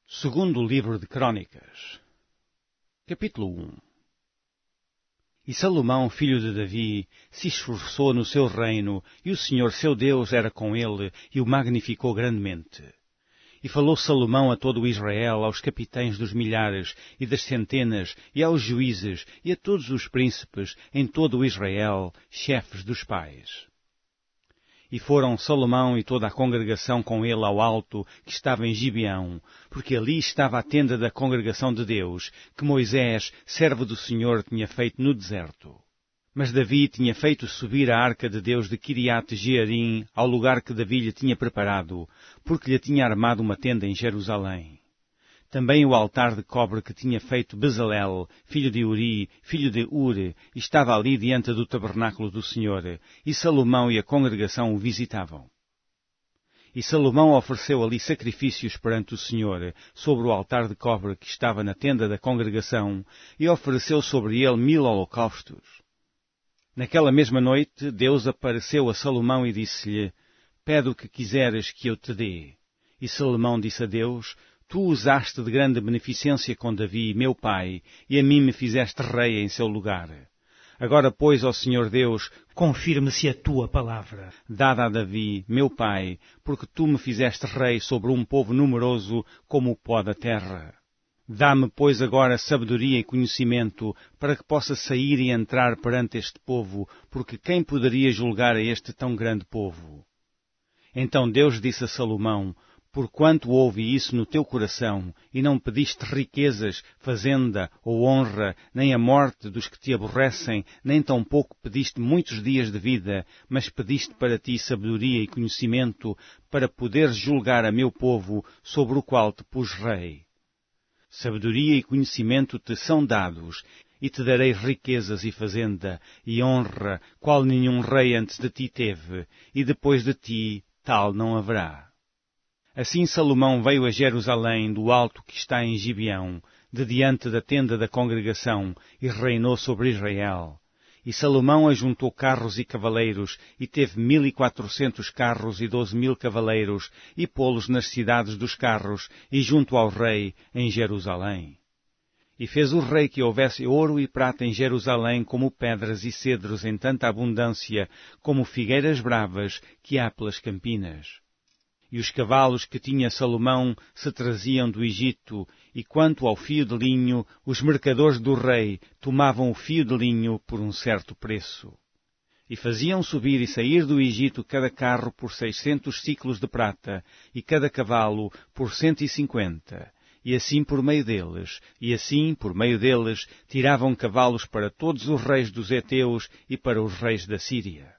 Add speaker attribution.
Speaker 1: Segundo livro de Crônicas, capítulo 1. E Salomão, filho de Davi, se esforçou no seu reino, e o Senhor seu Deus era com ele, e o magnificou grandemente. E falou Salomão a todo o Israel, aos capitães dos milhares e das centenas, e aos juízes, e a todos os príncipes, em todo o Israel, chefes dos pais. E foram Salomão e toda a congregação com ele ao alto que estava em Gibeão, porque ali estava a tenda da congregação de Deus, que Moisés, servo do Senhor, tinha feito no deserto. Mas Davi tinha feito subir a arca de Deus de Quiriate-Jearim ao lugar que Davi lhe tinha preparado, porque lhe tinha armado uma tenda em Jerusalém. Também o altar de cobre que tinha feito Bezalel, filho de Uri, filho de Ure, estava ali diante do tabernáculo do Senhor, e Salomão e a congregação o visitavam. E Salomão ofereceu ali sacrifícios perante o Senhor, sobre o altar de cobre que estava na tenda da congregação, e ofereceu sobre ele 1000 holocaustos. Naquela mesma noite, Deus apareceu a Salomão e disse-lhe: Pede o que quiseres que eu te dê. E Salomão disse a Deus: Tu usaste de grande beneficência com Davi, meu pai, e a mim me fizeste rei em seu lugar. Agora, pois, ó Senhor Deus,
Speaker 2: confirme-se a tua palavra,
Speaker 1: dada a Davi, meu pai, porque tu me fizeste rei sobre um povo numeroso como o pó da terra. Dá-me, pois, agora sabedoria e conhecimento, para que possa sair e entrar perante este povo, porque quem poderia julgar a este tão grande povo? Então Deus disse a Salomão: Porquanto houve isso no teu coração, e não pediste riquezas, fazenda ou honra, nem a morte dos que te aborrecem, nem tampouco pediste muitos dias de vida, mas pediste para ti sabedoria e conhecimento, para poderes julgar a meu povo, sobre o qual te pus rei. Sabedoria e conhecimento te são dados, e te darei riquezas e fazenda, e honra, qual nenhum rei antes de ti teve, e depois de ti tal não haverá. Assim Salomão veio a Jerusalém do alto que está em Gibeão, de diante da tenda da congregação, e reinou sobre Israel. E Salomão ajuntou carros e cavaleiros, e teve 1400 carros e 12.000 cavaleiros, e pô-los nas cidades dos carros, e junto ao rei, em Jerusalém. E fez o rei que houvesse ouro e prata em Jerusalém, como pedras e cedros em tanta abundância, como figueiras bravas que há pelas campinas. E os cavalos que tinha Salomão se traziam do Egito, e quanto ao fio de linho, os mercadores do rei tomavam o fio de linho por um certo preço. E faziam subir e sair do Egito cada carro por 600 siclos de prata, e cada cavalo por 150, e assim por meio deles, tiravam cavalos para todos os reis dos heteus e para os reis da Síria.